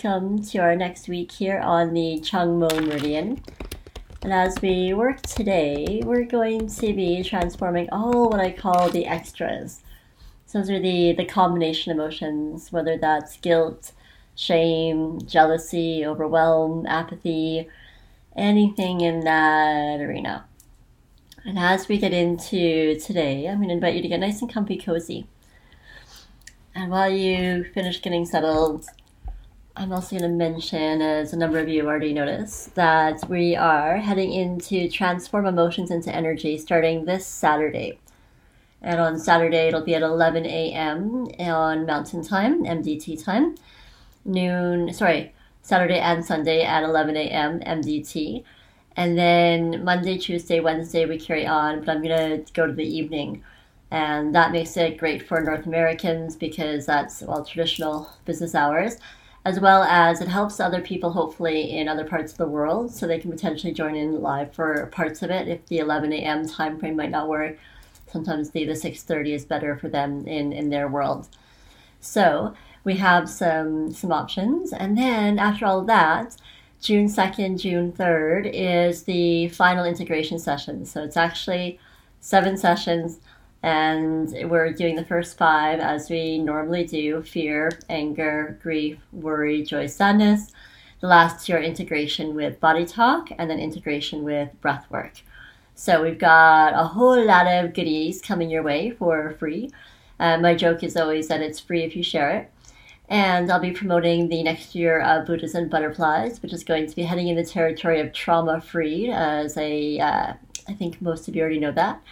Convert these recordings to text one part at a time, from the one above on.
welcome to our next week here on the Chungmo Meridian. And as we work today, we're going to be transforming all what I call the extras. So those are the combination emotions, whether that's guilt, shame, jealousy, overwhelm, apathy, anything in that arena. And as we get into today, I'm going to invite you to get nice and comfy cozy. And while you finish getting settled, I'm also going to mention, as a number of you already noticed, that we are heading into Transform Emotions into Energy starting this Saturday. And on Saturday, it'll be at 11 a.m. on Mountain Time, MDT time. Saturday and Sunday at 11 a.m. MDT. And then Monday, Tuesday, Wednesday, we carry on, but I'm going to go to the evening. And that makes it great for North Americans because that's, traditional business hours, as well as it helps other people, hopefully, in other parts of the world, so they can potentially join in live for parts of it if the 11 a.m. time frame might not work. Sometimes the 6:30 is better for them in their world. So we have some options. And then after all of that, June 2nd, June 3rd is the final integration session. So it's actually 7 sessions, and we're doing the first 5 as we normally do: fear, anger, grief, worry, joy, sadness. The last 2 are integration with body talk and then integration with breath work. So we've got a whole lot of goodies coming your way for free. My joke is always that it's free if you share it. And I'll be promoting the next year of Buddhas and Butterflies, which is going to be heading in the territory of trauma-free, as I think most of you already know that.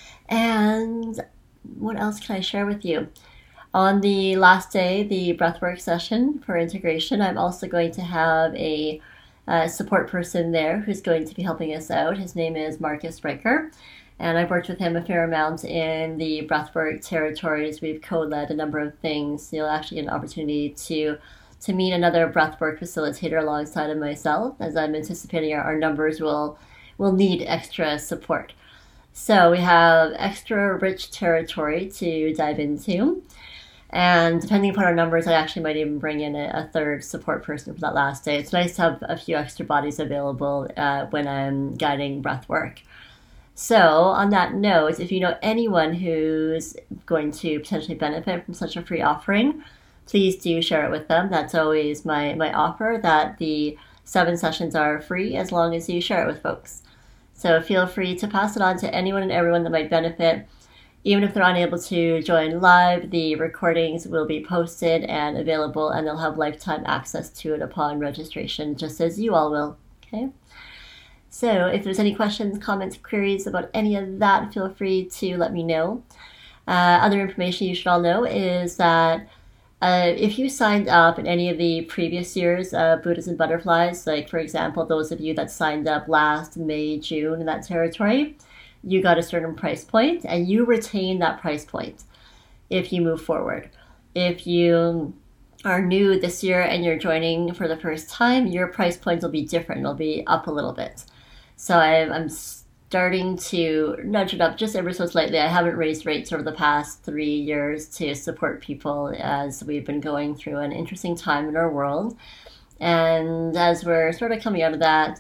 And what else can I share with you? On the last day, the breathwork session for integration, I'm also going to have a support person there who's going to be helping us out. His name is Marcus Riker. And I've worked with him a fair amount in the breathwork territories. We've co-led a number of things. You'll actually get an opportunity to meet another breathwork facilitator alongside of myself, as I'm anticipating our numbers will need extra support. So we have extra rich territory to dive into. And depending upon our numbers, I actually might even bring in a third support person for that last day. It's nice to have a few extra bodies available when I'm guiding breathwork. So on that note, if you know anyone who's going to potentially benefit from such a free offering, please do share it with them. That's always my offer, that the 7 sessions are free as long as you share it with folks. So feel free to pass it on to anyone and everyone that might benefit. Even if they're unable to join live, the recordings will be posted and available, and they'll have lifetime access to it upon registration, just as you all will. Okay? So if there's any questions, comments, queries about any of that, feel free to let me know. Other information you should all know is that if you signed up in any of the previous years of Buddhas and Butterflies, like for example, those of you that signed up last May, June in that territory, you got a certain price point and you retain that price point if you move forward. If you are new this year and you're joining for the first time, your price point will be different. It'll be up a little bit. So I'm starting to nudge it up just ever so slightly. I haven't raised rates over the past 3 years to support people as we've been going through an interesting time in our world. And as we're sort of coming out of that,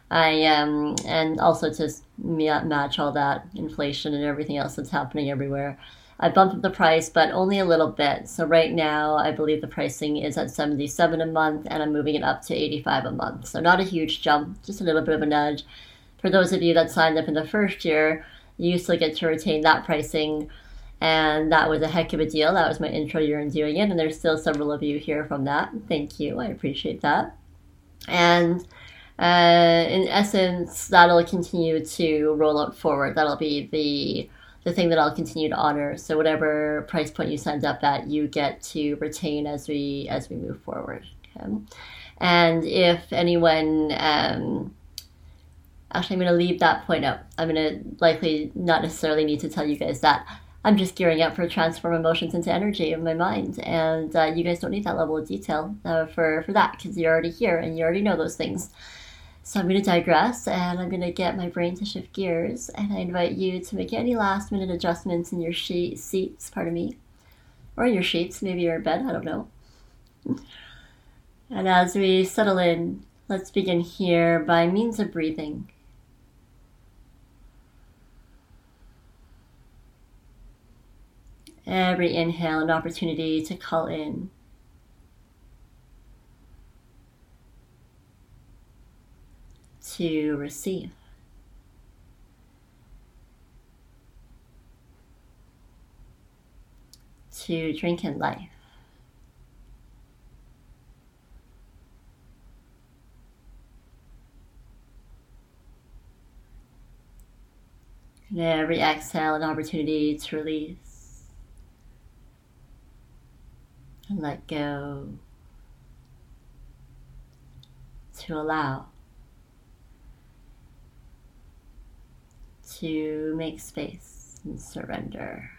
and also to match all that inflation and everything else that's happening everywhere, I bumped up the price, but only a little bit. So right now, I believe the pricing is at $77 a month, and I'm moving it up to $85 a month. So not a huge jump, just a little bit of a nudge. For those of you that signed up in the first year, you still get to retain that pricing, and that was a heck of a deal. That was my intro year in doing it, and there's still several of you here from that. Thank you. I appreciate that. And in essence, that'll continue to roll out forward. That'll be the thing that I'll continue to honor. So whatever price point you signed up at, you get to retain as we move forward. Okay? And if anyone, actually I'm going to leave that point out. I'm going to likely not necessarily need to tell you guys that. I'm just gearing up for transform emotions into energy in my mind, and you guys don't need that level of detail for that, because you're already here and you already know those things. So I'm going to digress, and I'm going to get my brain to shift gears, and I invite you to make any last minute adjustments in your seats, or your sheets, maybe you're in bed, I don't know. And as we settle in, let's begin here by means of breathing. Every inhale, an opportunity to call in. To receive. To drink in life. And every exhale, an opportunity to release and let go, to allow, to make space and surrender.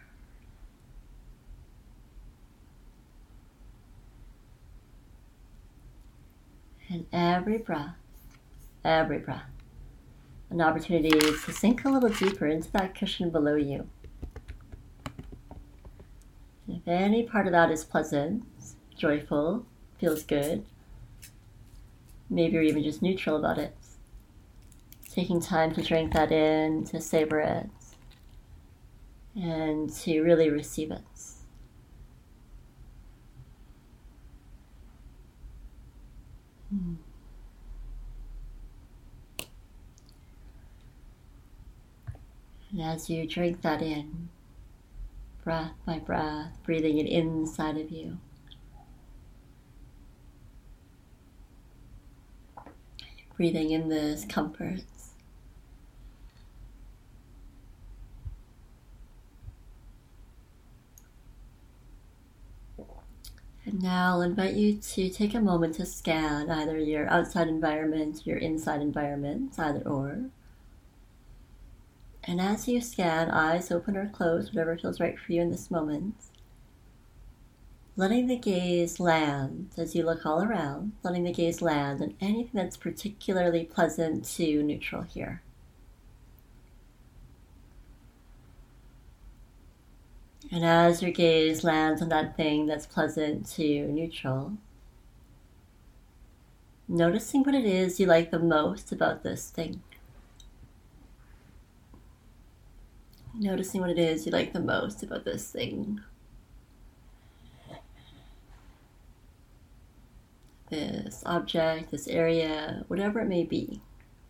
And every breath, an opportunity to sink a little deeper into that cushion below you. If any part of that is pleasant, joyful, feels good, maybe you're even just neutral about it, taking time to drink that in, to savor it, and to really receive it. And as you drink that in, breath by breath, breathing it inside of you, breathing in this comfort. And now I'll invite you to take a moment to scan either your outside environment, your inside environment, either or. And as you scan, eyes open or closed, whatever feels right for you in this moment, letting the gaze land as you look all around, letting the gaze land on anything that's particularly pleasant to neutral here. And as your gaze lands on that thing that's pleasant to neutral, noticing what it is you like the most about this thing. Noticing what it is you like the most about this thing. This object, this area, whatever it may be.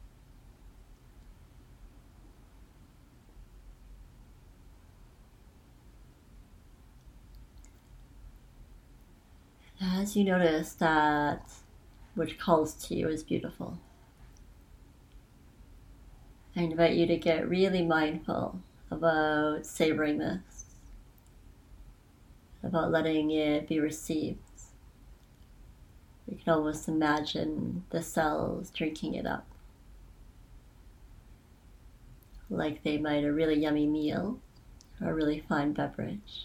As you notice that which calls to you is beautiful, I invite you to get really mindful about savoring this, about letting it be received. You can almost imagine the cells drinking it up, like they might a really yummy meal or a really fine beverage.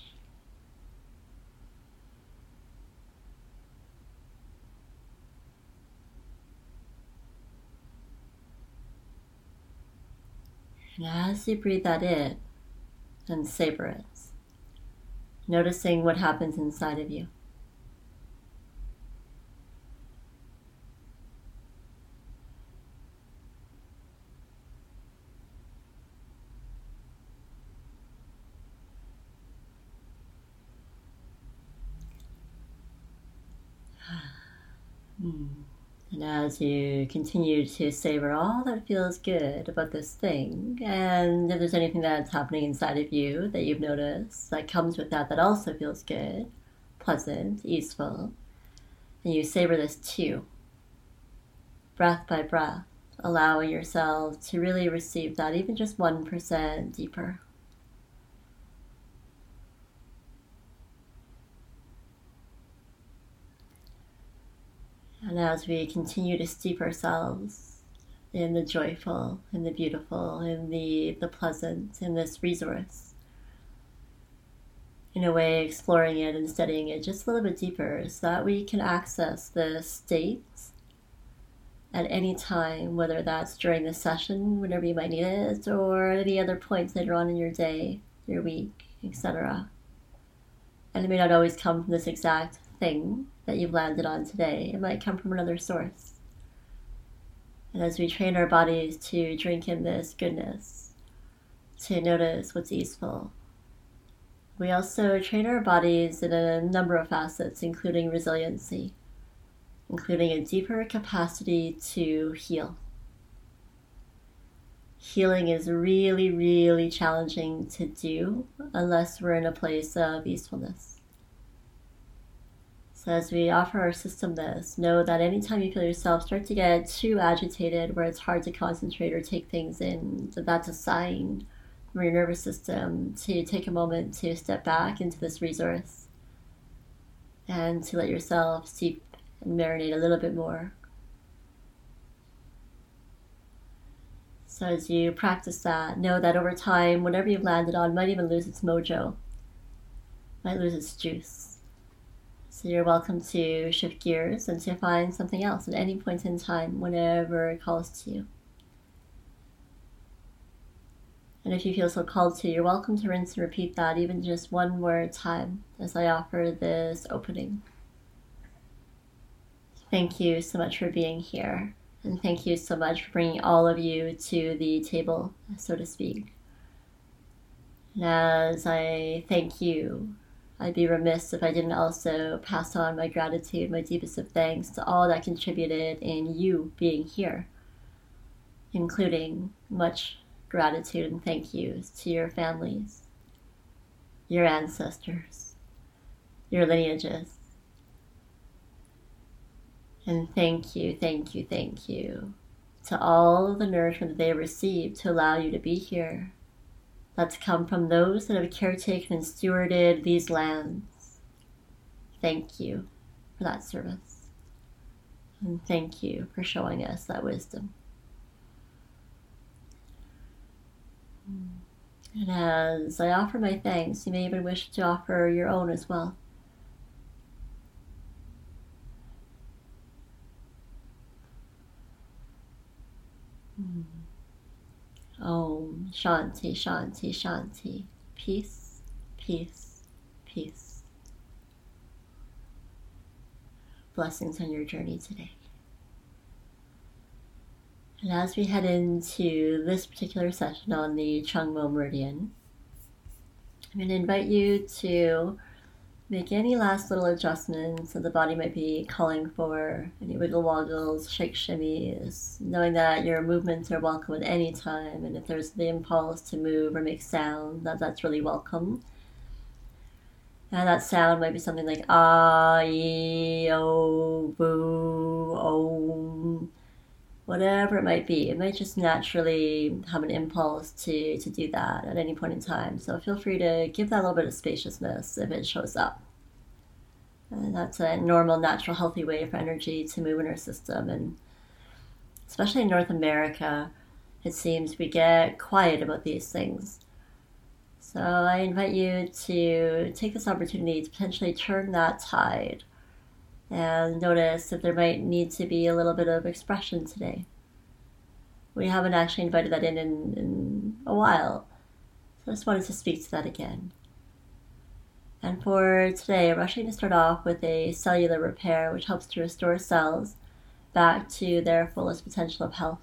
And as you breathe that in and savor it, noticing what happens inside of you. And as you continue to savor all that feels good about this thing, and if there's anything that's happening inside of you that you've noticed that comes with that also feels good, pleasant, easeful, and you savor this too, breath by breath, allowing yourself to really receive that even just 1% deeper. And as we continue to steep ourselves in the joyful, in the beautiful, in the pleasant, in this resource, in a way exploring it and studying it just a little bit deeper so that we can access the states at any time, whether that's during the session, whenever you might need it, or at any other points later on in your day, your week, etc. And it may not always come from this exact thing that you've landed on today. It might come from another source. And as we train our bodies to drink in this goodness, to notice what's easeful, we also train our bodies in a number of facets, including resiliency, including a deeper capacity to heal. Healing is really, really challenging to do unless we're in a place of easefulness. So as we offer our system this, know that anytime you feel yourself start to get too agitated, where it's hard to concentrate or take things in, that's a sign from your nervous system to take a moment to step back into this resource and to let yourself steep and marinate a little bit more. So as you practice that, know that over time, whatever you've landed on might even lose its mojo, might lose its juice. So you're welcome to shift gears and to find something else at any point in time, whenever it calls to you. And if you feel so called to, you're welcome to rinse and repeat that even just one more time as I offer this opening. Thank you so much for being here. And thank you so much for bringing all of you to the table, so to speak. And as I thank you, I'd be remiss if I didn't also pass on my gratitude, my deepest of thanks to all that contributed in you being here, including much gratitude and thank yous to your families, your ancestors, your lineages. And thank you to all the nourishment that they have received to allow you to be here. That's come from those that have caretaken and stewarded these lands. Thank you for that service. And thank you for showing us that wisdom. And as I offer my thanks, you may even wish to offer your own as well. Om Shanti, Shanti, Shanti. Peace, peace, peace. Blessings on your journey today. And as we head into this particular session on the Changmo Meridian, I'm going to invite you to make any last little adjustments that the body might be calling for, any wiggle woggles, shake shimmies, knowing that your movements are welcome at any time, and if there's the impulse to move or make sound, that's really welcome. And that sound might be something like ah, ee, oh, boo, om, whatever it might be. It might just naturally have an impulse to do that at any point in time. So feel free to give that a little bit of spaciousness if it shows up. And that's a normal, natural, healthy way for energy to move in our system. And especially in North America, it seems we get quiet about these things. So I invite you to take this opportunity to potentially turn that tide and notice if there might need to be a little bit of expression today. We haven't actually invited that in a while, so I just wanted to speak to that again. And for today, we're actually going to start off with a cellular repair, which helps to restore cells back to their fullest potential of health.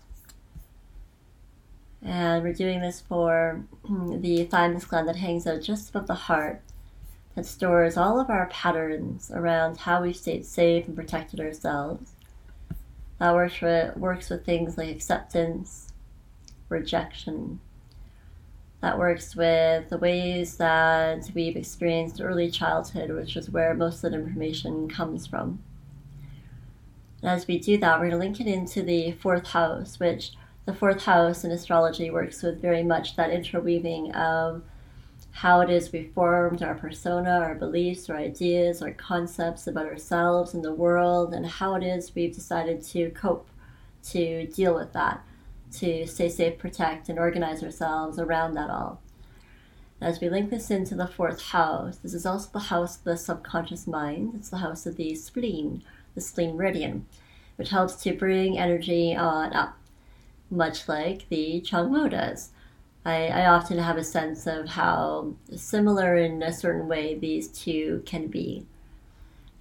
And we're doing this for the thymus gland that hangs out just above the heart, that stores all of our patterns around how we've stayed safe and protected ourselves. That works with things like acceptance, rejection. That works with the ways that we've experienced early childhood, which is where most of the information comes from. And as we do that, we're going to link it into the fourth house, which the fourth house in astrology works with very much that interweaving of how it is we formed our persona, our beliefs, our ideas, our concepts about ourselves and the world, and how it is we've decided to cope, to deal with that, to stay safe, protect, and organize ourselves around that all. As we link this into the fourth house, this is also the house of the subconscious mind. It's the house of the spleen meridian, which helps to bring energy on up, much like the Changmo does. I often have a sense of how similar in a certain way these two can be.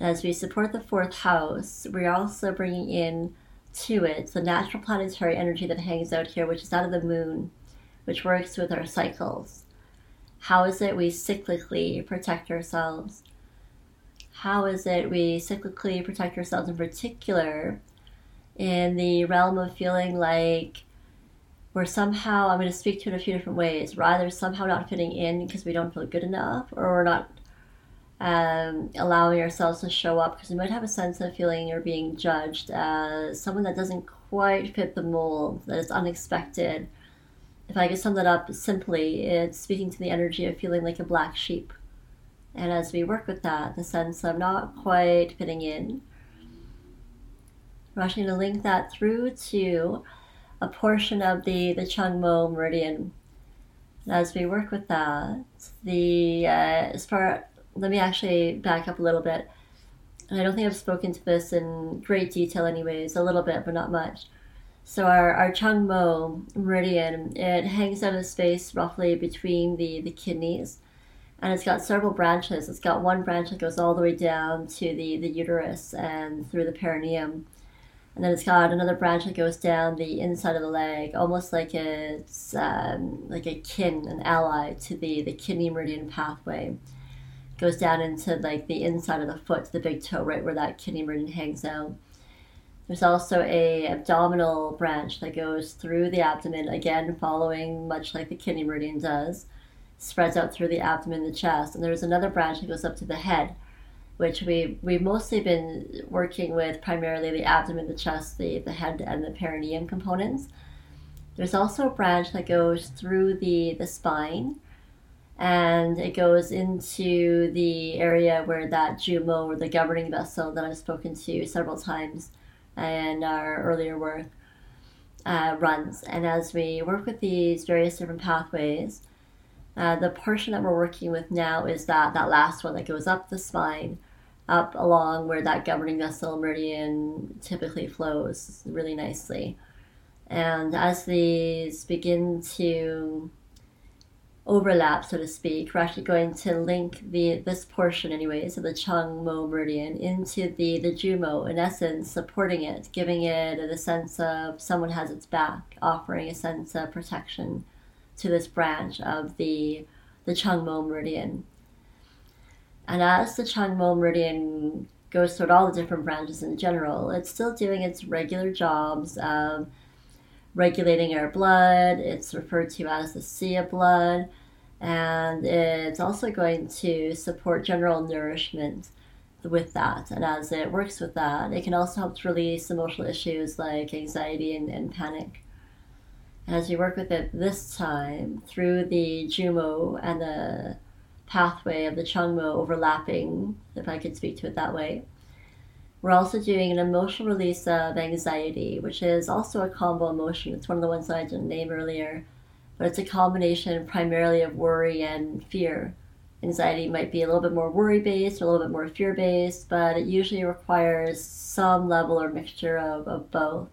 As we support the fourth house, we're also bringing in to it the natural planetary energy that hangs out here, which is out of the moon, which works with our cycles. How is it we cyclically protect ourselves? How is it we cyclically protect ourselves, in particular in the realm of feeling like we're somehow, I'm going to speak to it in a few different ways, rather somehow not fitting in because we don't feel good enough, or we're not allowing ourselves to show up because we might have a sense of feeling you're being judged as someone that doesn't quite fit the mold, that is unexpected. If I could sum that up simply, it's speaking to the energy of feeling like a black sheep. And as we work with that, the sense of not quite fitting in, we're actually going to link that through to a portion of the Changmo meridian. And as we work with that, let me actually back up a little bit. And I don't think I've spoken to this in great detail anyways, a little bit, but not much. So our Changmo meridian, it hangs out of space roughly between the kidneys, and it's got several branches. It's got one branch that goes all the way down to the uterus and through the perineum. And then it's got another branch that goes down the inside of the leg, almost like it's like an ally to the kidney meridian pathway. It goes down into like the inside of the foot, the big toe, right where that kidney meridian hangs out. There's also a abdominal branch that goes through the abdomen, again following much like the kidney meridian does, spreads out through the abdomen, the chest. And there's another branch that goes up to the head, which we've mostly been working with primarily the abdomen, the chest, the head, and the perineum components. There's also a branch that goes through the spine, and it goes into the area where that Jumo, or the governing vessel that I've spoken to several times in our earlier work, runs. And as we work with these various different pathways, the portion that we're working with now is that last one that goes up the spine, up along where that governing vessel meridian typically flows really nicely. And as these begin to overlap, so to speak, we're actually going to link this portion anyways of the Changmo meridian into the Jumo, in essence supporting it, giving it a sense of someone has its back, offering a sense of protection to this branch of the Changmo meridian. And as the Changmo meridian goes through all the different branches in general, it's still doing its regular jobs of regulating our blood. It's referred to as the sea of blood, and it's also going to support general nourishment with that. And as it works with that, it can also help to release emotional issues like anxiety and panic. And as you work with it this time through the Jumo and the pathway of the Changmo overlapping, if I could speak to it that way, we're also doing an emotional release of anxiety, which is also a combo emotion. It's one of the ones that I didn't name earlier, but it's a combination primarily of worry and fear. Anxiety might be a little bit more worry-based, a little bit more fear-based, but it usually requires some level or mixture of both.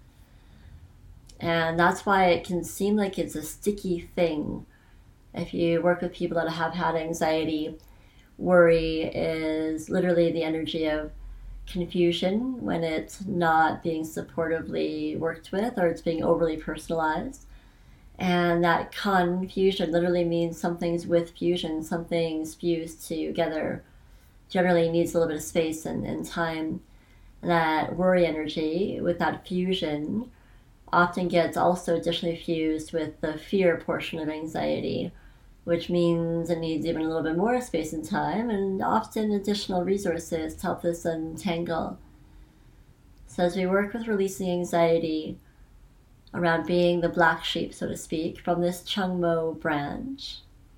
And that's why it can seem like it's a sticky thing. If you work with people that have had anxiety, worry is literally the energy of confusion when it's not being supportively worked with, or it's being overly personalized. And that confusion literally means something's with fusion, something's fused together, generally needs a little bit of space and time. And that worry energy with that fusion often gets also additionally fused with the fear portion of anxiety, which means it needs even a little bit more space and time, and often additional resources to help this untangle. So as we work with releasing anxiety around being the black sheep, so to speak, from this Changmo branch,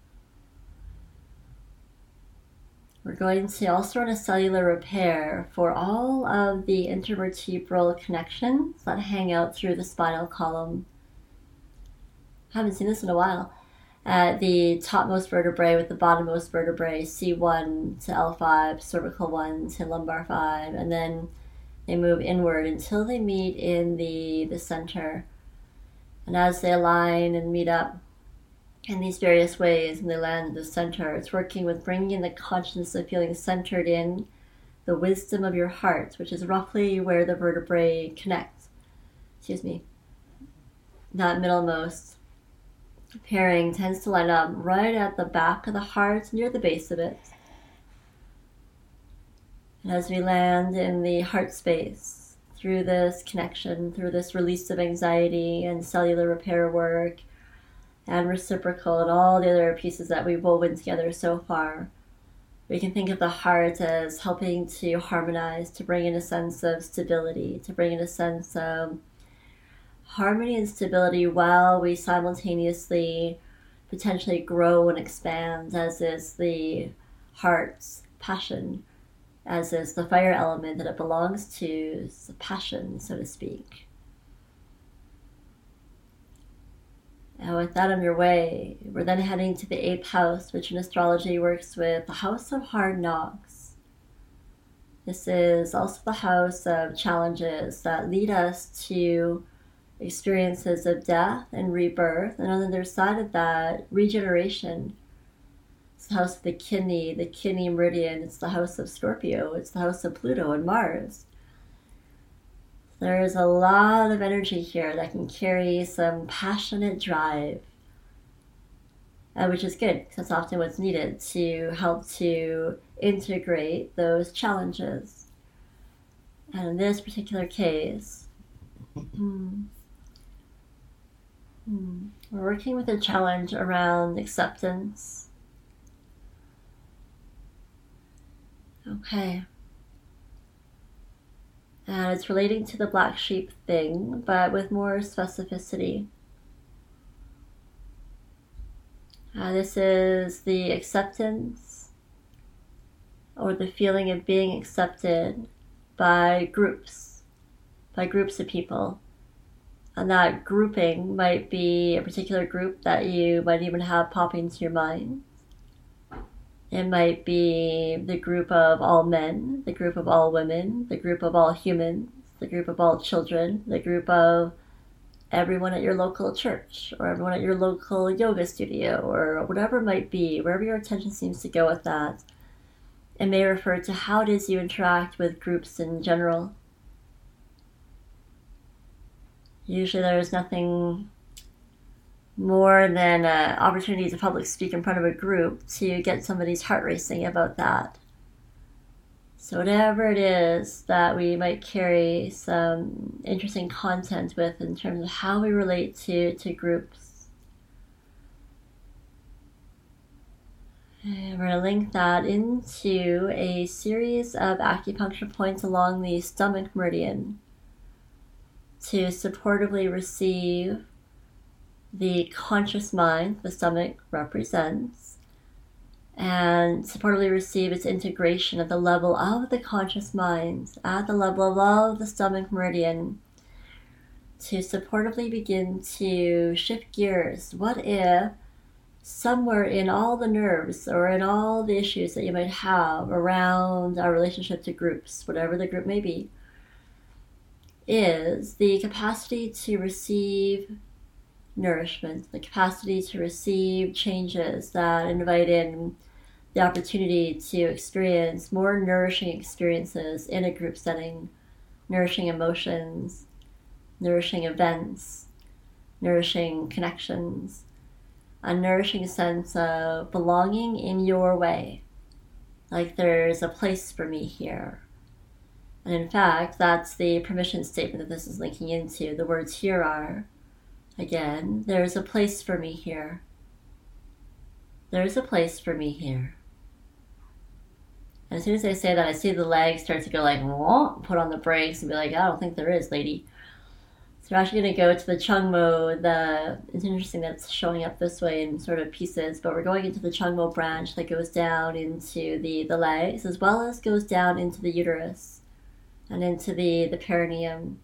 we're going to also run a cellular repair for all of the intervertebral connections that hang out through the spinal column. I haven't seen this in a while. The topmost vertebrae with the bottommost vertebrae, C1 to L5, cervical 1 to lumbar 5, and then they move inward until they meet in the center. And as they align and meet up in these various ways and they land at the center, it's working with bringing in the consciousness of feeling centered in the wisdom of your heart, which is roughly where the vertebrae connect. That middlemost pairing tends to line up right at the back of the heart, near the base of it. And as we land in the heart space, through this connection, through this release of anxiety and cellular repair work and reciprocal and all the other pieces that we've woven together so far, we can think of the heart as helping to harmonize, to bring in a sense of stability, to bring in a sense of harmony and stability while we simultaneously potentially grow and expand, as is the heart's passion, as is the fire element that it belongs to, the passion, so to speak. And with that on your way, we're then heading to the 8th house, which in astrology works with the house of hard knocks. This is also the house of challenges that lead us to experiences of death and rebirth, and on the other side of that, regeneration. It's the house of the kidney meridian. It's the house of Scorpio. It's the house of Pluto and Mars. There's a lot of energy here that can carry some passionate drive, which is good, because that's often what's needed to help to integrate those challenges. And in this particular case, we're working with a challenge around acceptance. Okay. And it's relating to the black sheep thing, but with more specificity. This is the acceptance, or the feeling of being accepted by groups of people. And that grouping might be a particular group that you might even have pop into your mind. It might be the group of all men, the group of all women, the group of all humans, the group of all children, the group of everyone at your local church, or everyone at your local yoga studio, or whatever it might be, wherever your attention seems to go with that. It may refer to how it is you interact with groups in general. Usually there's nothing more than an opportunity to public speak in front of a group to get somebody's heart racing about that. So whatever it is that we might carry some interesting content with in terms of how we relate to groups. And we're going to link that into a series of acupuncture points along the stomach meridian to supportively receive the conscious mind the stomach represents, and supportively receive its integration at the level of the conscious mind, at the level of the stomach meridian, to supportively begin to shift gears. What if somewhere in all the nerves or in all the issues that you might have around our relationship to groups, whatever the group may be, is the capacity to receive nourishment, the capacity to receive changes that invite in the opportunity to experience more nourishing experiences in a group setting, nourishing emotions, nourishing events, nourishing connections, a nourishing sense of belonging in your way, like there's a place for me here. And in fact, that's the permission statement that this is linking into. The words here are, again, there's a place for me here. There's a place for me here. And as soon as I say that, I see the legs start to go like, whoa, put on the brakes and be like, I don't think there is, lady. So we're actually going to go to the Chungmo. It's interesting that it's showing up this way in sort of pieces, but we're going into the Chungmo branch that goes down into the legs, as well as goes down into the uterus and into the perineum.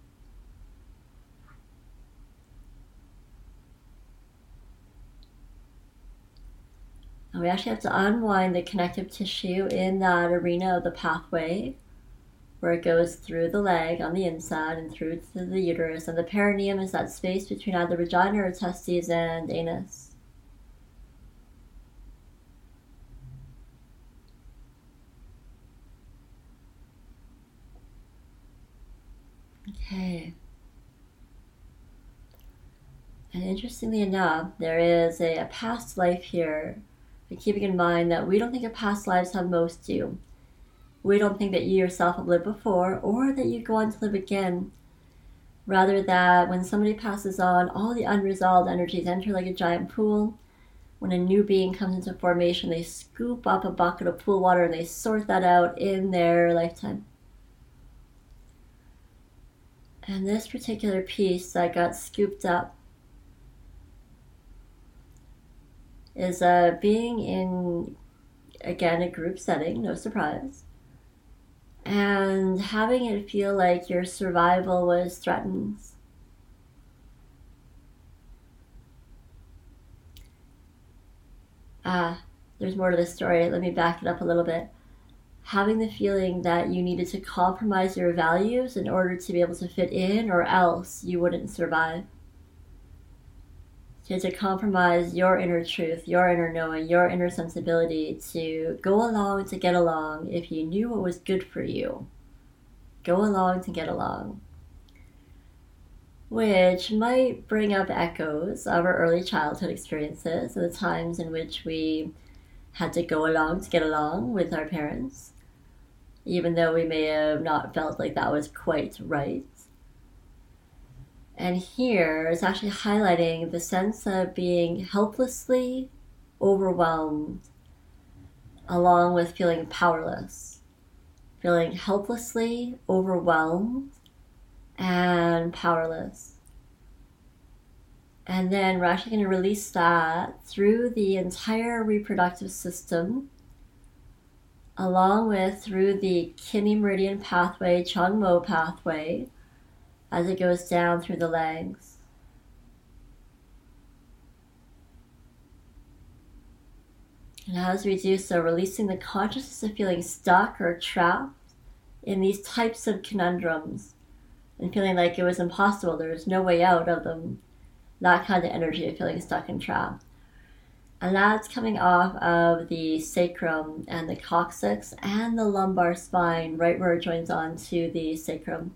And we actually have to unwind the connective tissue in that arena of the pathway where it goes through the leg on the inside and through to the uterus. And the perineum is that space between either vagina or testes and anus. And interestingly enough, there is a past life here, and keeping in mind that we don't think of past lives how most do. We don't think that you yourself have lived before or that you go on to live again. Rather that when somebody passes on, all the unresolved energies enter like a giant pool. When a new being comes into formation, they scoop up a bucket of pool water and they sort that out in their lifetime. And this particular piece that got scooped up is being in, again, a group setting, no surprise, and having it feel like your survival was threatened. There's more to this story. Let me back it up a little bit. Having the feeling that you needed to compromise your values in order to be able to fit in, or else you wouldn't survive. To compromise your inner truth, your inner knowing, your inner sensibility to go along to get along. If you knew what was good for you, go along to get along. Which might bring up echoes of our early childhood experiences and the times in which we had to go along to get along with our parents, even though we may have not felt like that was quite right. And here it's actually highlighting the sense of being helplessly overwhelmed, along with feeling powerless. Feeling helplessly overwhelmed and powerless. And then we're actually going to release that through the entire reproductive system, along with through the Kidney Meridian pathway, Chung Mo pathway, as it goes down through the legs. And as we do so, releasing the consciousness of feeling stuck or trapped in these types of conundrums and feeling like it was impossible, there was no way out of them. That kind of energy of feeling stuck and trapped. And that's coming off of the sacrum and the coccyx and the lumbar spine, right where it joins on to the sacrum.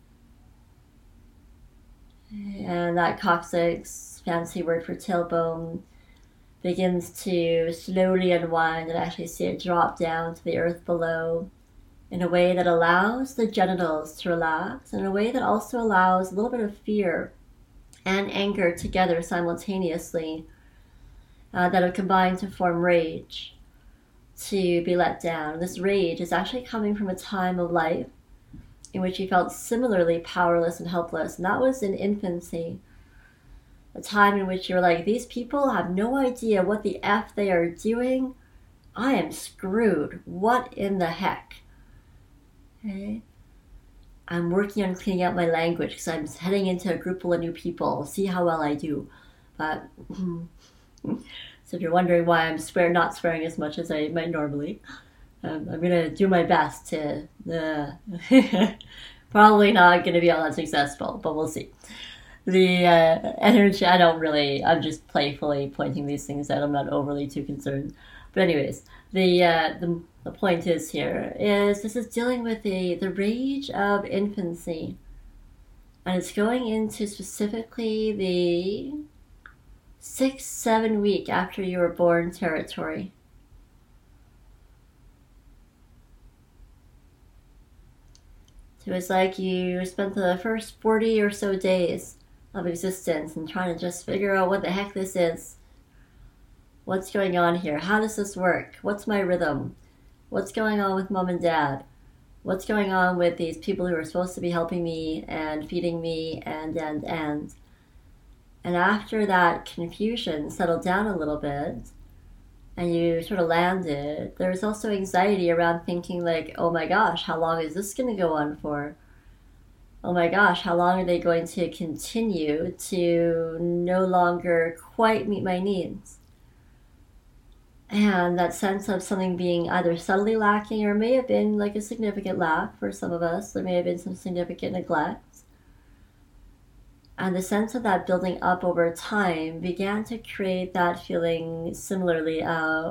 And that coccyx, fancy word for tailbone, begins to slowly unwind, and actually see it drop down to the earth below in a way that allows the genitals to relax, in a way that also allows a little bit of fear and anger together simultaneously that have combined to form rage to be let down. This rage is actually coming from a time of life in which you felt similarly powerless and helpless, and that was in infancy. A time in which you were like, these people have no idea what the F they are doing. I am screwed. What in the heck? Okay. I'm working on cleaning out my language because I'm heading into a group full of new people. See how well I do. But so if you're wondering why I'm not swearing as much as I might normally, I'm going to do my best to... probably not going to be all that successful, but we'll see. The energy, I'm just playfully pointing these things out. I'm not overly too concerned. But anyways, the point is here is this is dealing with the rage of infancy. And it's going into specifically the 6-7 week after you were born territory. So it's like you spent the first 40 or so days of existence and trying to just figure out what the heck this is. What's going on here? How does this work? What's my rhythm? What's going on with mom and dad? What's going on with these people who are supposed to be helping me and feeding me and after that confusion settled down a little bit and you sort of landed, there's also anxiety around thinking like, oh my gosh, how long is this going to go on for? Oh my gosh, how long are they going to continue to no longer quite meet my needs? And that sense of something being either subtly lacking or may have been like a significant lack for some of us. There may have been some significant neglect. And the sense of that building up over time began to create that feeling similarly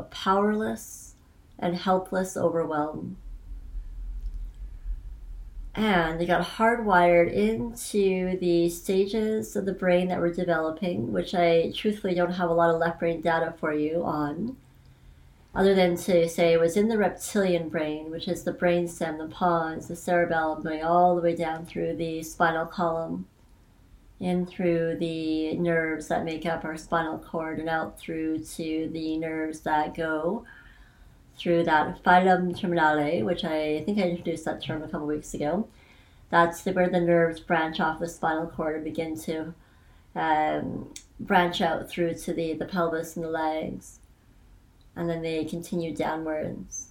powerless and helpless overwhelm. And they got hardwired into the stages of the brain that we're developing, which I truthfully don't have a lot of left brain data for you on, other than to say it was in the reptilian brain, which is the brainstem, the pons, the cerebellum, going all the way down through the spinal column, in through the nerves that make up our spinal cord, and out through to the nerves that go through that filum terminale, which I think I introduced that term a couple weeks ago. That's where the nerves branch off the spinal cord and begin to branch out through to the pelvis and the legs. And then they continue downwards.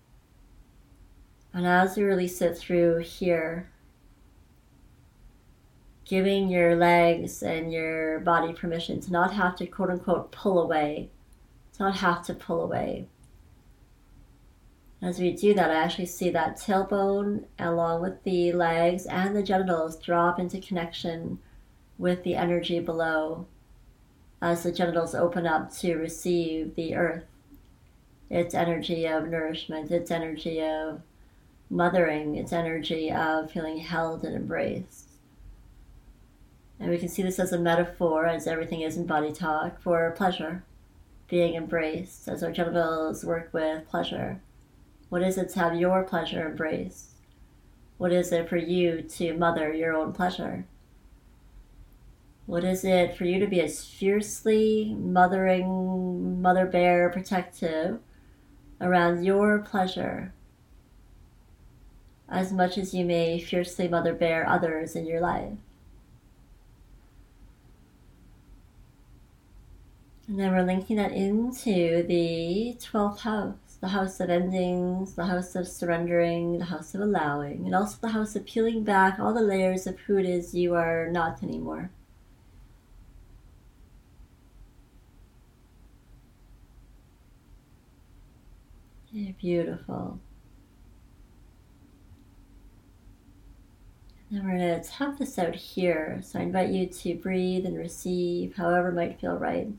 And as you release it through here, giving your legs and your body permission to not have to quote unquote pull away, to not have to pull away. As we do that, I actually see that tailbone along with the legs and the genitals drop into connection with the energy below as the genitals open up to receive the earth, its energy of nourishment, its energy of mothering, its energy of feeling held and embraced. And we can see this as a metaphor, as everything is in body talk, for pleasure, being embraced, as our genitals work with pleasure. What is it to have your pleasure embraced? What is it for you to mother your own pleasure? What is it for you to be as fiercely mothering, mother bear protective around your pleasure as much as you may fiercely mother bear others in your life? And then we're linking that into the 12th house. The house of endings, the house of surrendering, the house of allowing, and also the house of peeling back all the layers of who it is you are not anymore. Yeah, beautiful. And then we're going to tap this out here. So I invite you to breathe and receive however might feel right.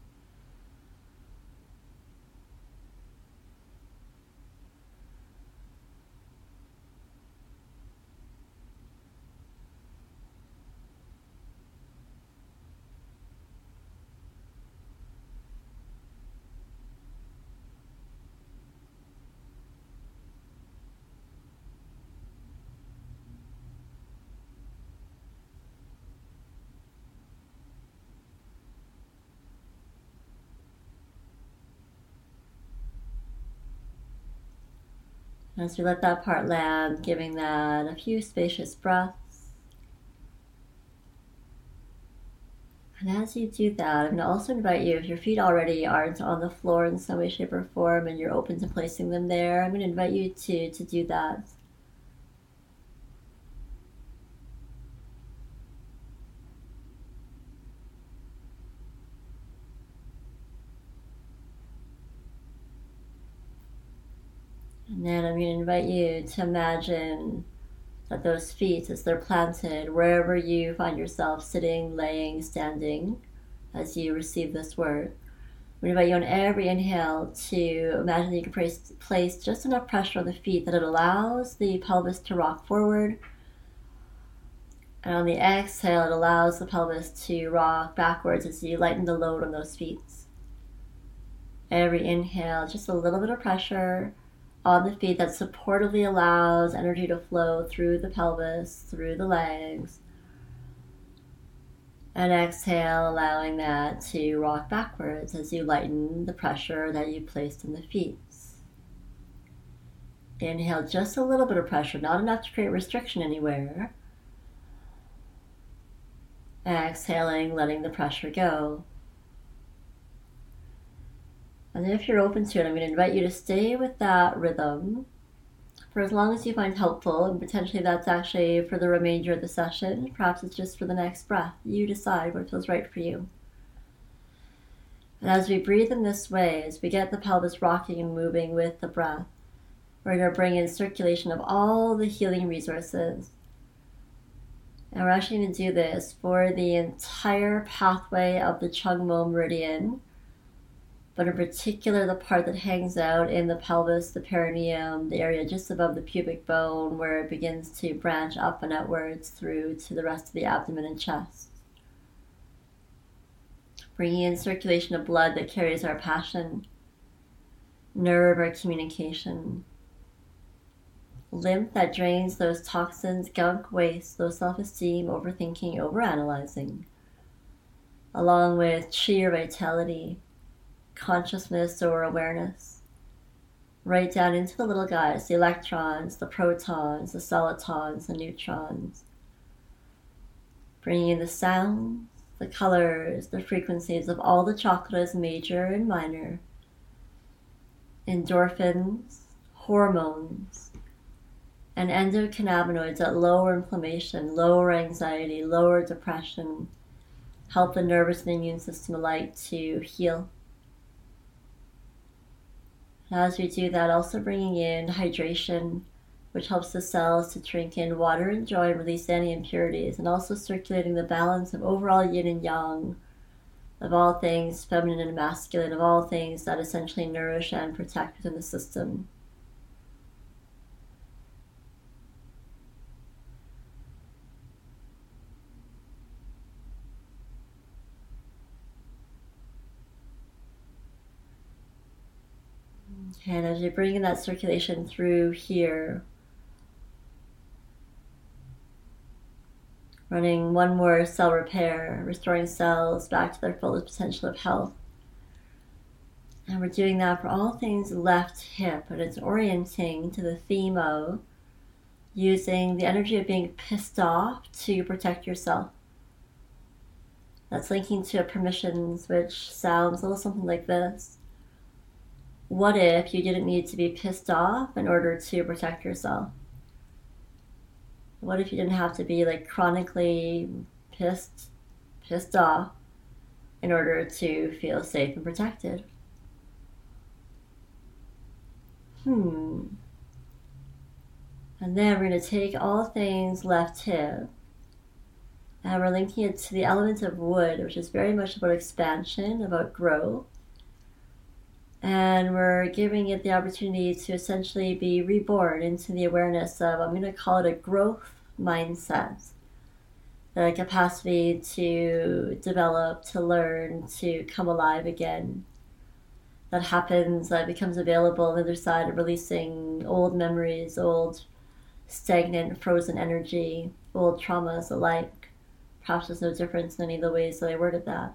As we let that part land, giving that a few spacious breaths. And as you do that, I'm going to also invite you, if your feet already aren't on the floor in some way, shape, or form, and you're open to placing them there, I'm going to invite you to do that. And then I'm going to invite you to imagine that those feet, as they're planted, wherever you find yourself sitting, laying, standing, as you receive this word, I'm going to invite you on every inhale to imagine that you can place just enough pressure on the feet that it allows the pelvis to rock forward. And on the exhale, it allows the pelvis to rock backwards as you lighten the load on those feet. Every inhale, just a little bit of pressure on the feet that supportively allows energy to flow through the pelvis, through the legs. And exhale, allowing that to rock backwards as you lighten the pressure that you placed in the feet. Inhale just a little bit of pressure, not enough to create restriction anywhere. Exhaling, letting the pressure go. And if you're open to it, I'm going to invite you to stay with that rhythm for as long as you find helpful, and potentially that's actually for the remainder of the session. Perhaps it's just for the next breath. You decide what feels right for you. And as we breathe in this way, as we get the pelvis rocking and moving with the breath, we're going to bring in circulation of all the healing resources. And we're actually going to do this for the entire pathway of the Chungmo meridian, but in particular the part that hangs out in the pelvis, the perineum, the area just above the pubic bone, where it begins to branch up and outwards through to the rest of the abdomen and chest. Bringing in circulation of blood that carries our passion, nerve our communication, lymph that drains those toxins, gunk, waste, low self-esteem, overthinking, overanalyzing, along with chi or vitality, consciousness or awareness, right down into the little guys, the electrons, the protons, the solitons, the neutrons, bringing in the sounds, the colors, the frequencies of all the chakras, major and minor, endorphins, hormones, and endocannabinoids that lower inflammation, lower anxiety, lower depression, help the nervous and immune system alike to heal. And as we do that, also bringing in hydration, which helps the cells to drink in water and joy and release any impurities, and also circulating the balance of overall yin and yang, of all things feminine and masculine, of all things that essentially nourish and protect within the system. And as you bring in that circulation through here, running one more cell repair, restoring cells back to their fullest potential of health. And we're doing that for all things left hip, and it's orienting to the theme of using the energy of being pissed off to protect yourself. That's linking to a permissions, which sounds a little something like this. What if you didn't need to be pissed off in order to protect yourself? What if you didn't have to be like chronically pissed off in order to feel safe and protected? And then we're going to take all things left hip, and we're linking it to the element of wood, which is very much about expansion, about growth. And we're giving it the opportunity to essentially be reborn into the awareness of, I'm going to call it a growth mindset. The capacity to develop, to learn, to come alive again. That happens, that becomes available on the other side of releasing old memories, old stagnant, frozen energy, old traumas alike. Perhaps there's no difference in any of the ways that I worded that.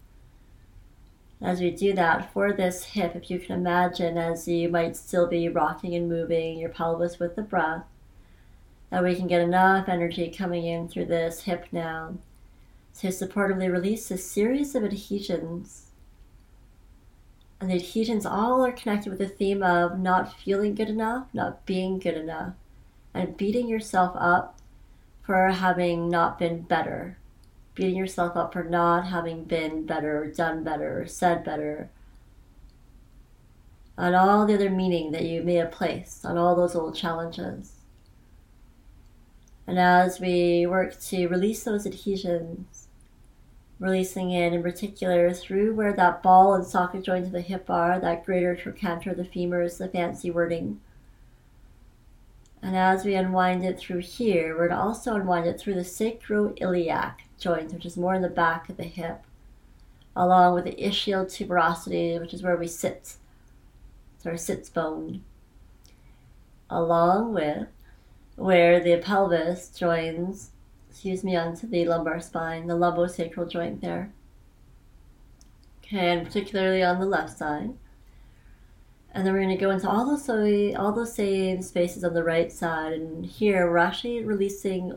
As we do that, for this hip, if you can imagine, as you might still be rocking and moving your pelvis with the breath, that we can get enough energy coming in through this hip now to supportively release a series of adhesions. And the adhesions all are connected with the theme of not feeling good enough, not being good enough, and beating yourself up for having not been better. Beating yourself up for not having been better, or done better, or said better, and all the other meaning that you may have placed on all those old challenges. And as we work to release those adhesions, releasing in particular through where that ball and socket joint of the hip are, that greater trochanter of the femur is the fancy wording. And as we unwind it through here, we're going to also unwind it through the sacroiliac joint, which is more in the back of the hip, along with the ischial tuberosity, which is where we sit. It's our sits bone. Along with where the pelvis joins, onto the lumbar spine, the lumbosacral joint there. Okay, and particularly on the left side. And then we're going to go into all those same spaces on the right side. And here we're actually releasing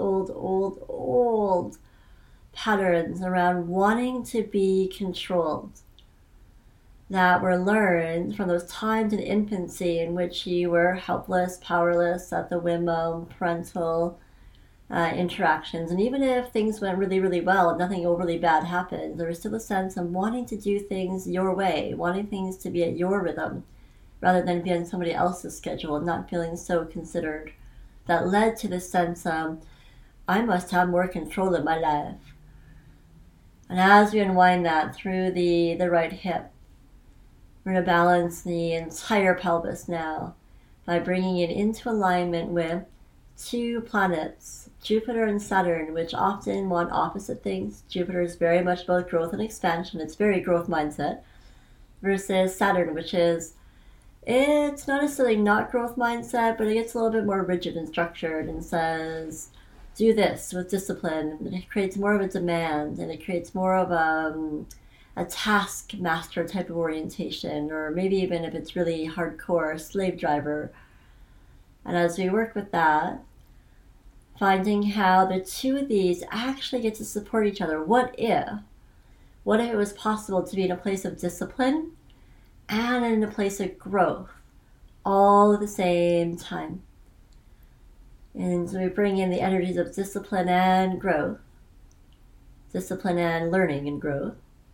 old patterns around wanting to be controlled that were learned from those times in infancy in which you were helpless, powerless at the whim of parental interactions. And even if things went really, really well and nothing overly bad happened, there was still a sense of wanting to do things your way, wanting things to be at your rhythm rather than be on somebody else's schedule and not feeling so considered. That led to this sense of, I must have more control in my life. And as we unwind that through the right hip, We're going to balance the entire pelvis now by bringing it into alignment with two planets, Jupiter and Saturn, which often want opposite things. Jupiter is very much about growth and expansion. It's very growth mindset. Versus Saturn, which is, it's not necessarily not growth mindset, but it gets a little bit more rigid and structured and says, do this with discipline. And it creates more of a demand, and it creates more of a taskmaster type of orientation, or maybe even if it's really hardcore, slave driver. And as we work with that, finding how the two of these actually get to support each other. What if it was possible to be in a place of discipline and in a place of growth all at the same time? And so we bring in the energies of discipline and growth, discipline and learning and growth.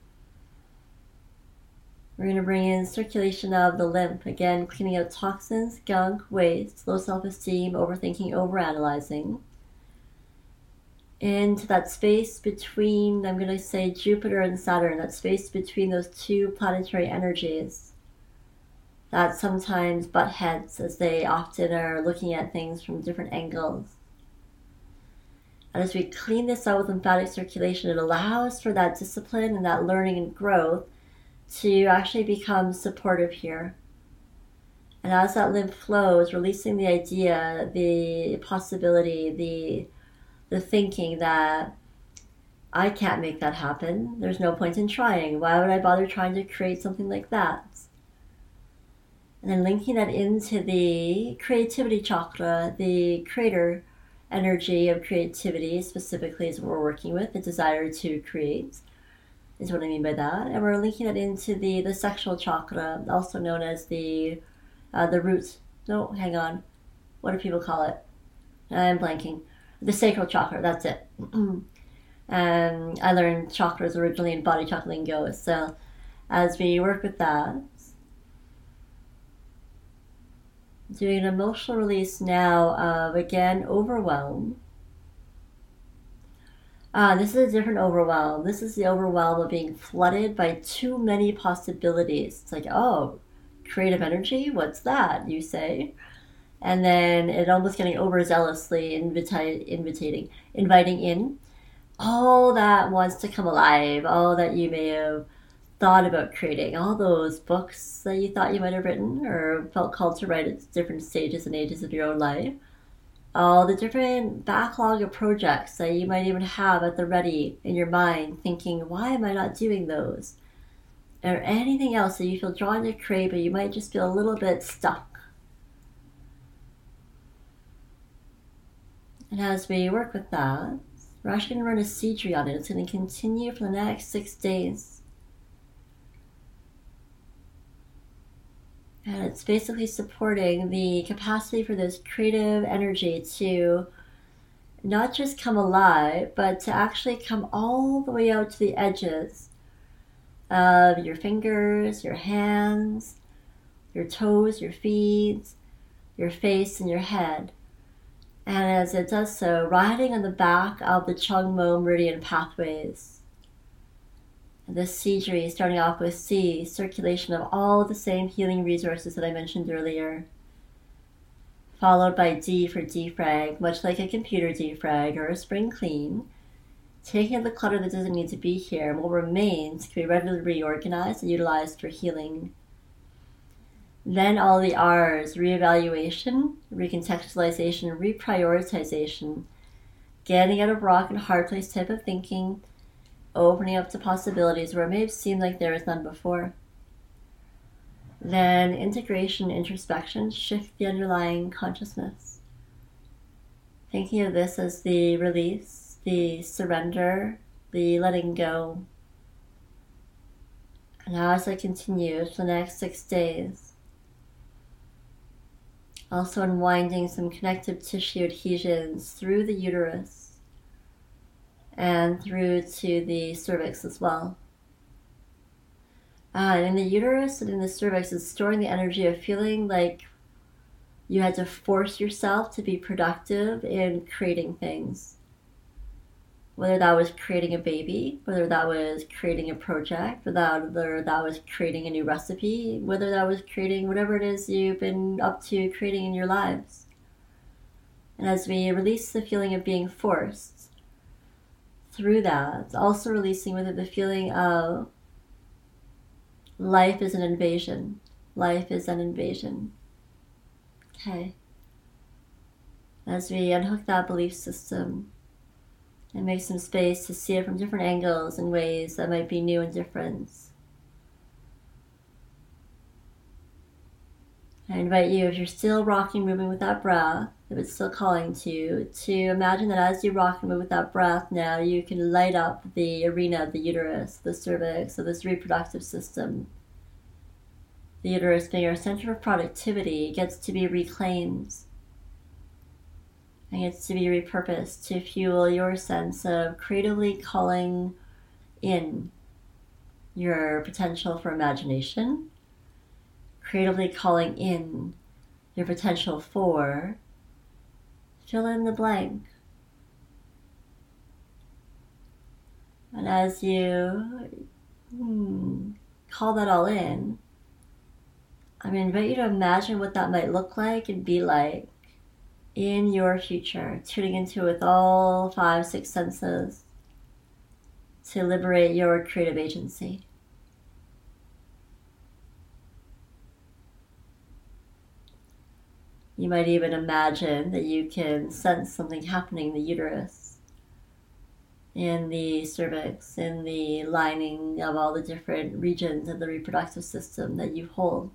We're going to bring in circulation of the lymph, again, cleaning out toxins, gunk, waste, low self-esteem, overthinking, overanalyzing. Into that space between, I'm going to say, Jupiter and Saturn, that space between those two planetary energies that sometimes butt heads, as they often are looking at things from different angles. And as we clean this out with lymphatic circulation, it allows for that discipline and that learning and growth to actually become supportive here. And as that lymph flows, releasing the idea, the possibility, the thinking that I can't make that happen. There's no point in trying. Why would I bother trying to create something like that? And then linking that into the creativity chakra, the creator energy of creativity specifically is what we're working with, the desire to create is what I mean by that. And we're linking that into the sexual chakra, also known as the roots. No, hang on. What do people call it? I'm blanking. The sacral chakra, that's it. And I learned chakras originally in body chakra lingo. So as we work with that, doing an emotional release now of, again, overwhelm. This is a different overwhelm. This is the overwhelm of being flooded by too many possibilities. It's like, oh, creative energy? What's that, you say? And then it almost getting overzealously inviting in all that wants to come alive, all that you may have thought about creating, all those books that you thought you might have written or felt called to write at different stages and ages of your own life, all the different backlog of projects that you might even have at the ready in your mind, thinking, why am I not doing those? Or anything else that you feel drawn to create, but you might just feel a little bit stuck. And as we work with that, we're actually going to run a seedry on it. It's going to continue for the next 6 days. And it's basically supporting the capacity for this creative energy to not just come alive, but to actually come all the way out to the edges of your fingers, your hands, your toes, your feet, your face, and your head. And as it does so, riding on the back of the Chung Mo Meridian pathways. This seedry, starting off with C, circulation of all the same healing resources that I mentioned earlier. Followed by D for defrag, much like a computer defrag or a spring clean. Taking the clutter that doesn't need to be here and what remains can be readily reorganized and utilized for healing. Then all the R's, reevaluation, recontextualization, reprioritization, getting out of rock and hard place type of thinking, opening up to possibilities where it may have seemed like there was none before. Then integration, introspection, shift the underlying consciousness. Thinking of this as the release, the surrender, the letting go. And as I continue for the next 6 days, also unwinding some connective tissue adhesions through the uterus and through to the cervix as well. And in the uterus and in the cervix is storing the energy of feeling like you had to force yourself to be productive in creating things. Whether that was creating a baby, whether that was creating a project, whether that was creating a new recipe, whether that was creating whatever it is you've been up to creating in your lives. And as we release the feeling of being forced, through that, also releasing with it the feeling of life is an invasion. Life is an invasion. Okay. As we unhook that belief system and make some space to see it from different angles and ways that might be new and different. I invite you, if you're still rocking, moving with that breath, if it's still calling to you, to imagine that as you rock and move with that breath now, you can light up the arena of the uterus, the cervix, of this reproductive system. The uterus, being our center of productivity, gets to be reclaimed and gets to be repurposed to fuel your sense of creatively calling in your potential for imagination, creatively calling in your potential for fill in the blank. And as you call that all in, I'm going to invite you to imagine what that might look like and be like in your future, tuning into it with all 5, 6 senses to liberate your creative agency. You might even imagine that you can sense something happening in the uterus, in the cervix, in the lining of all the different regions of the reproductive system that you hold.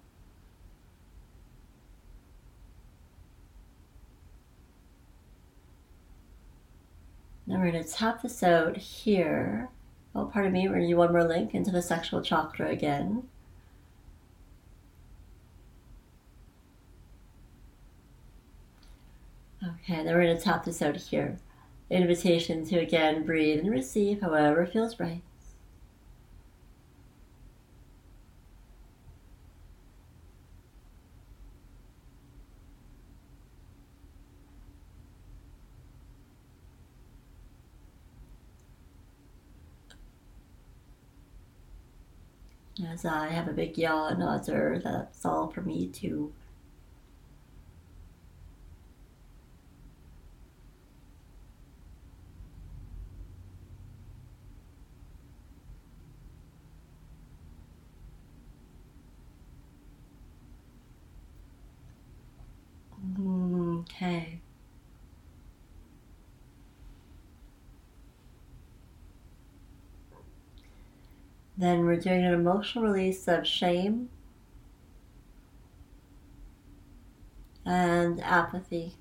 Now we're going to tap this out here. Oh, pardon me, we're going to do one more link into the sexual chakra again. Okay, then we're going to tap this out here. Invitation to again breathe and receive however feels right. As I have a big yawn, observe that's all for me too. Okay. Then we're doing an emotional release of shame and apathy.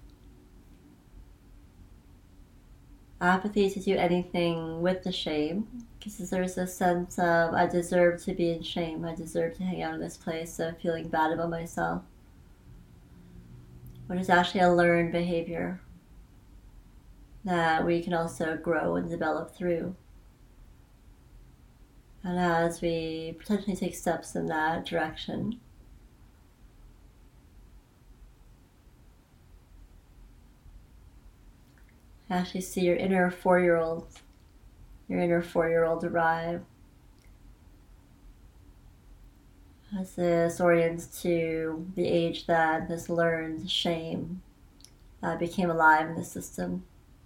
Apathy to do anything with the shame, because there's a sense of I deserve to be in shame. I deserve to hang out in this place of feeling bad about myself. But it's actually a learned behavior that we can also grow and develop through. And as we potentially take steps in that direction, actually see your inner 4-year-old arrive. As this orients to the age that this learned shame became alive in the system.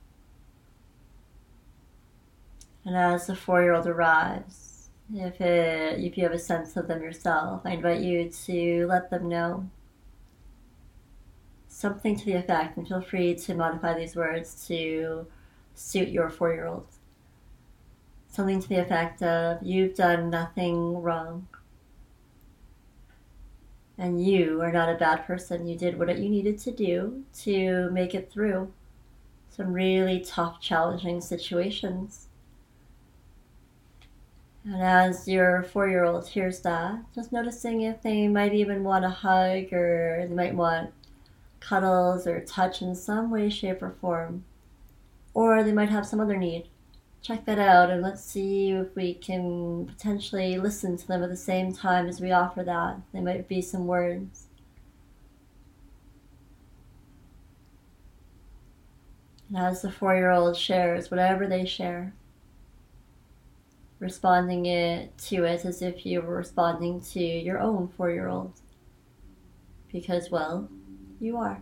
And as the 4-year-old arrives, if you have a sense of them yourself, I invite you to let them know something to the effect, and feel free to modify these words to suit your 4-year-old. Something to the effect of, you've done nothing wrong. And you are not a bad person. You did what you needed to do to make it through some really tough, challenging situations. And as your 4-year-old hears that, just noticing if they might even want a hug, or they might want cuddles or touch in some way, shape, or form. Or they might have some other need. Check that out, and let's see if we can potentially listen to them at the same time as we offer that. There might be some words. And as the 4-year-old shares whatever they share, responding to it as if you were responding to your own 4-year-old. Because, well, you are.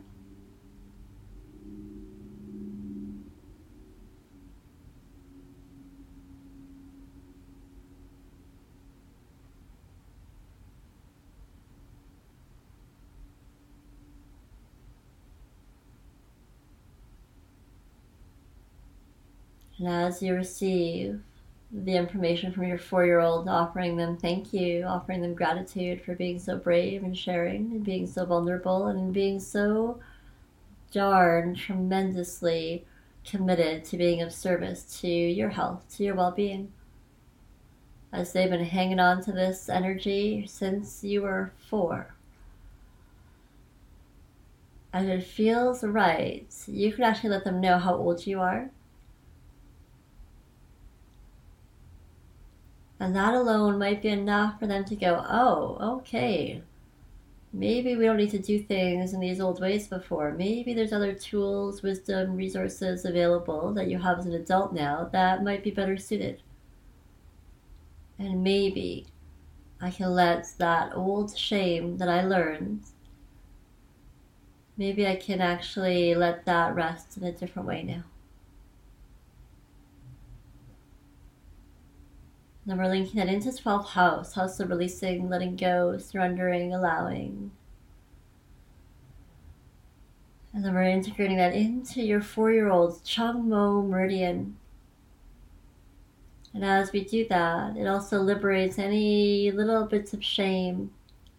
And as you receive the information from your 4-year-old, offering them thank you, offering them gratitude for being so brave and sharing and being so vulnerable and being so darn tremendously committed to being of service to your health, to your well-being. As they've been hanging on to this energy since you were 4. And it feels right. You can actually let them know how old you are. And that alone might be enough for them to go, oh, okay. Maybe we don't need to do things in these old ways before. Maybe there's other tools, wisdom, resources available that you have as an adult now that might be better suited. And maybe I can let that old shame that I learned, maybe I can actually let that rest in a different way now. Then we're linking that into 12th house, house of releasing, letting go, surrendering, allowing. And then we're integrating that into your 4-year-old's Changmo meridian. And as we do that, it also liberates any little bits of shame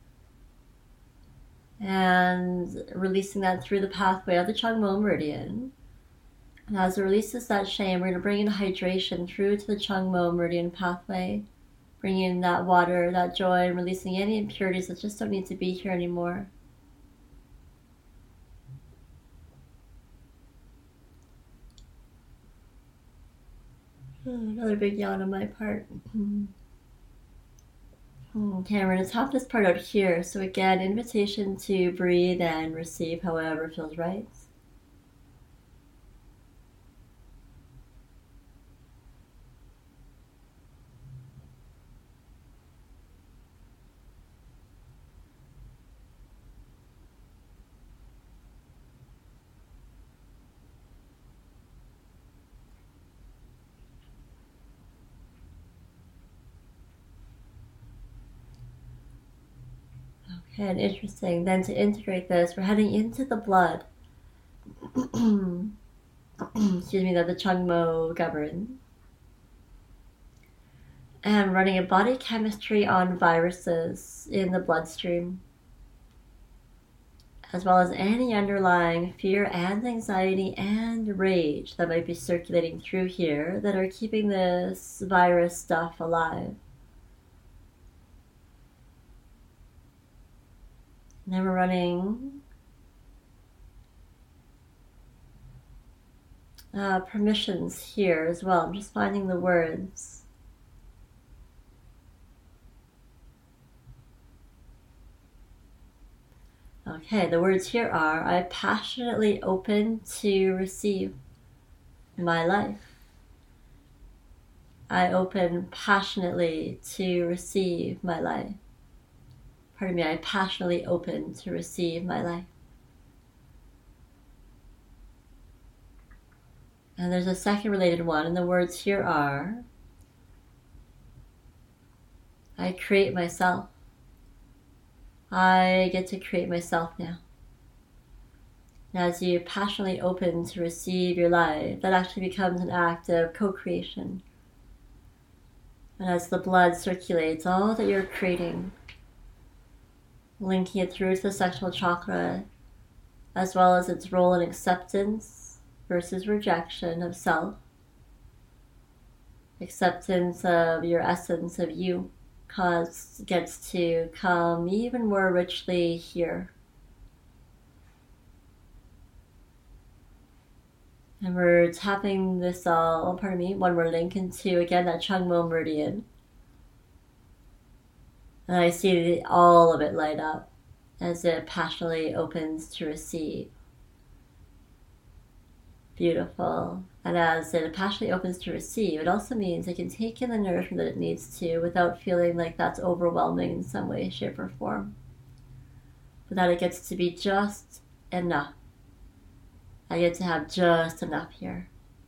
and releasing that through the pathway of the Changmo meridian. And as it releases that shame, we're going to bring in hydration through to the Changmo meridian pathway, bringing in that water, that joy, and releasing any impurities that just don't need to be here anymore. Another big yawn on my part. Okay, we're going to top this part out here. So again, invitation to breathe and receive however feels right. Okay, and interesting. Then to integrate this, we're heading into the blood. Excuse me, that the Changmo govern. And running a body chemistry on viruses in the bloodstream, as well as any underlying fear and anxiety and rage that might be circulating through here that are keeping this virus stuff alive. And then we're running permissions here as well. I'm just finding the words. Okay, the words here are, I passionately open to receive my life. I open passionately to receive my life. Pardon me, I passionately open to receive my life. And there's a second related one, and the words here are, I create myself. I get to create myself now. And as you passionately open to receive your life, that actually becomes an act of co-creation. And as the blood circulates, all that you're creating, linking it through to the sexual chakra, as well as its role in acceptance versus rejection of self, acceptance of your essence of you, gets to come even more richly here. And we're tapping this all, one more link into, again, that Changmo meridian. And I see all of it light up as it passionately opens to receive. Beautiful. And as it passionately opens to receive, it also means it can take in the nourishment that it needs to without feeling like that's overwhelming in some way, shape, or form. But that it gets to be just enough. I get to have just enough here.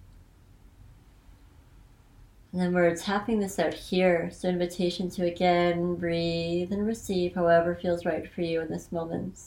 And then we're tapping this out here. So invitation to again breathe and receive however feels right for you in this moment.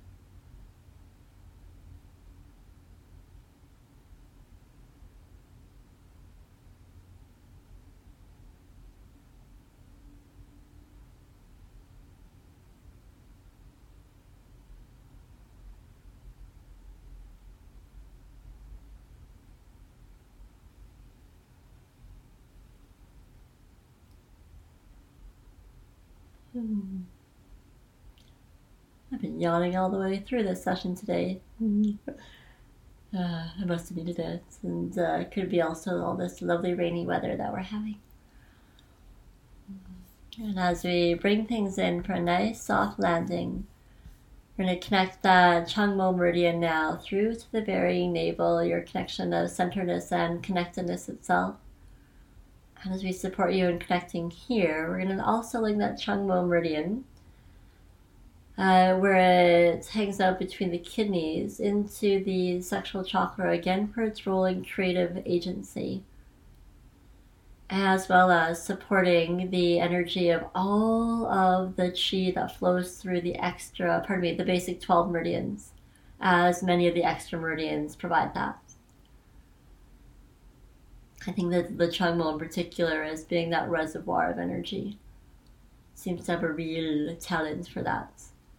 I've been yawning all the way through this session today. I must have needed it. And it could be also all this lovely rainy weather that we're having. And as we bring things in for a nice soft landing, we're going to connect that Changmo meridian now through to the very navel, your connection of centeredness and connectedness itself. And as we support you in connecting here, we're going to also link that Changmo meridian, where it hangs out between the kidneys, into the sexual chakra, again for its rolling creative agency, as well as supporting the energy of all of the chi that flows through the basic 12 meridians, as many of the extra meridians provide that. I think that the Changmo in particular, as being that reservoir of energy, seems to have a real talent for that.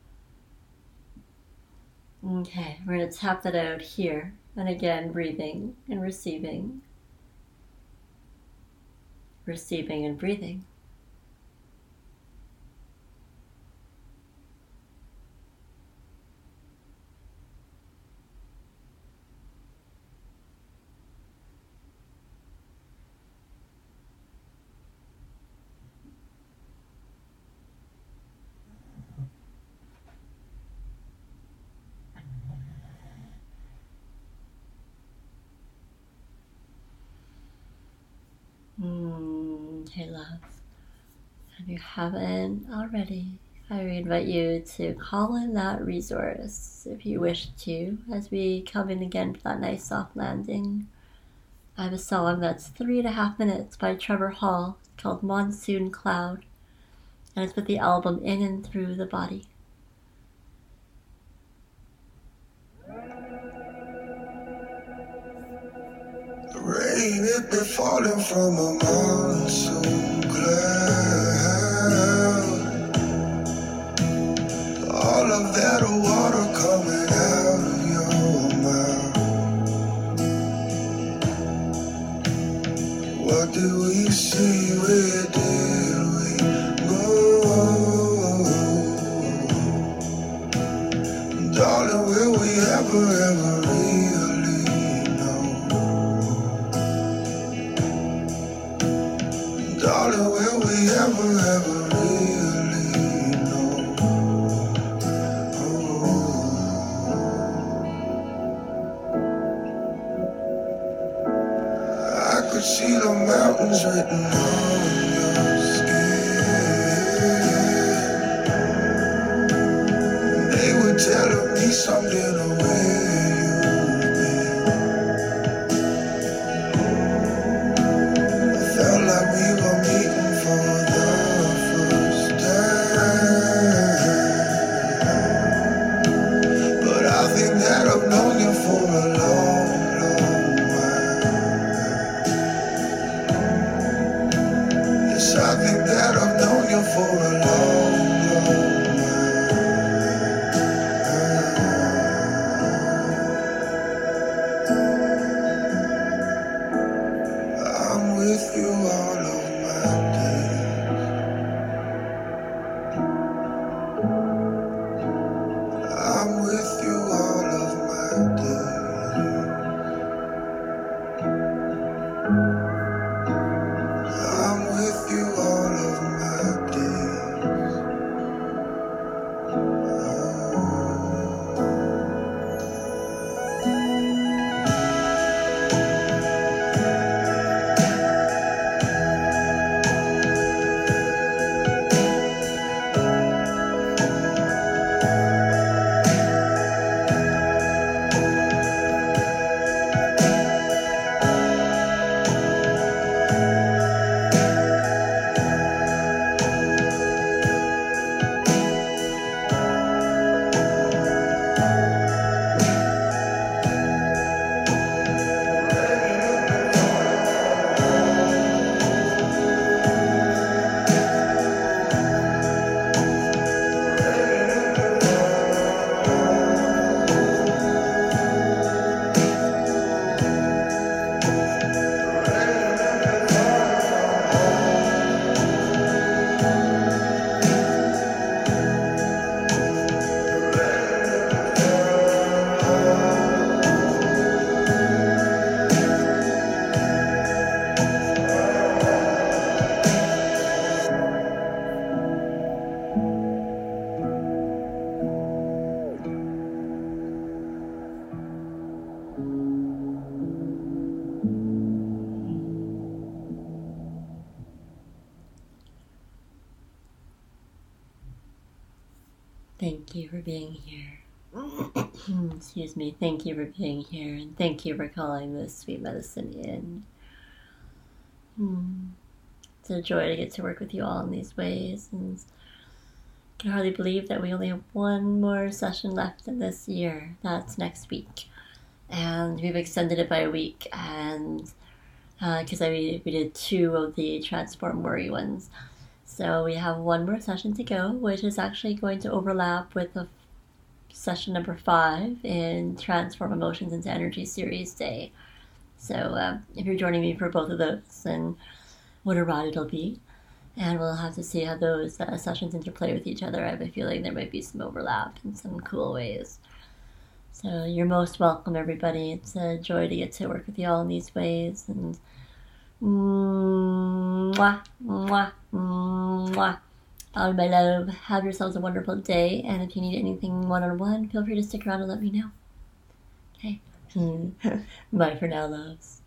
Okay, we're going to tap that out here. And again, breathing and receiving. Receiving and breathing. Hey, love. If you haven't already, I invite you to call in that resource if you wish to, as we come in again for that nice soft landing. I have a song that's 3.5 minutes by Trevor Hall called Monsoon Cloud, and it's with the album In and Through the Body. Rain, it been falling from a monsoon cloud. All of that water coming out of your mouth. What did we see? Where did we go? Darling, will we ever really know? Darling, will we ever really know? I could see the mountains written on your skin. They were telling me something of where you've been. I felt like we were meeting for the first time. But I think that I've known you for a long I think that I've known you for a long I'm with you all of my days. I'm with you all of my days. I'm with you all of my days. Thank you for being here. Excuse me. Thank you for being here, and thank you for calling this sweet medicine in. It's a joy to get to work with you all in these ways, and I can hardly believe that we only have one more session left in this year. That's next week, and we've extended it by a week, and because we did 2 of the Transform Worry ones. So we have one more session to go, which is actually going to overlap with the session number 5 in Transform Emotions into Energy Series Day. So if you're joining me for both of those, then what a ride it'll be. And we'll have to see how those sessions interplay with each other. I have a feeling there might be some overlap in some cool ways. So you're most welcome, everybody. It's a joy to get to work with you all in these ways. And mwah, mwah, mwah. All my love, have yourselves a wonderful day. And if you need anything one-on-one, feel free to stick around and let me know. Okay. Bye for now, loves.